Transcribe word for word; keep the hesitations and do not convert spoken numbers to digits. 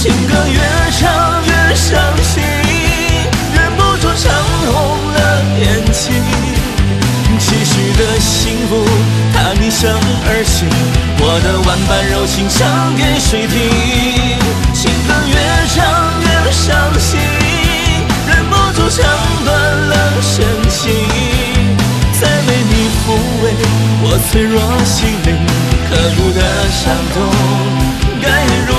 情歌越唱越伤心，忍不住唱红了眼睛。期许的幸福，它逆声而行，我的万般柔情唱给谁听？情歌越唱越伤心，忍不住唱断了深情，再为你抚慰我脆弱心灵，刻骨的伤痛该如